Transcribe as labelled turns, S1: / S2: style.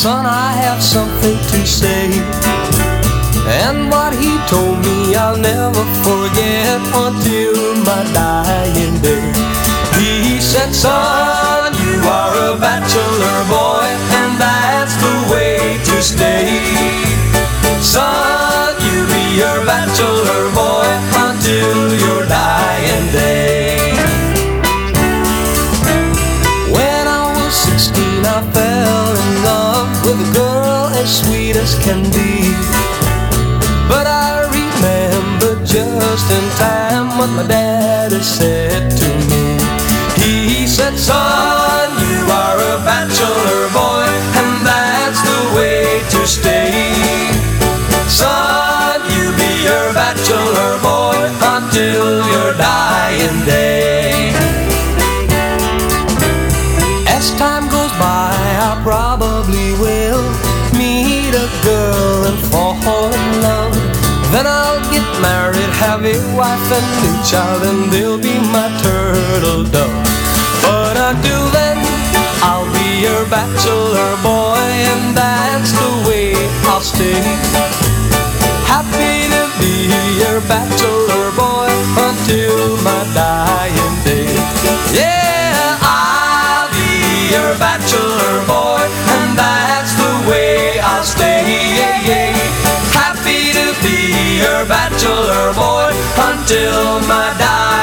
S1: son, I have something to say. And what he told me I'll never forget until my dying day. He said, son, you are a bachelor boy, and that's the way to stay. Son, you be your bachelor boy until your dying day. When I was 16, I fell in love with a girl as sweet as can be. But I remember just in time what my daddy said to me. He said, son, you are a bachelor boy, and that's the way to stay. Son, you be your bachelor boy until your dying day. As time goes by, I probably will meet a girl and fall in love. Then I'll get married, have a wife and a child, and they'll be my turtle dove. But until then, I'll be your bachelor boy, and that's the way I'll stay. Happy to be your bachelor boy until my dying day. Yeah, I'll be your bachelor boy, and that's the way I'll stay. Yeah, yeah. Happy to be your bachelor boy until my dying day.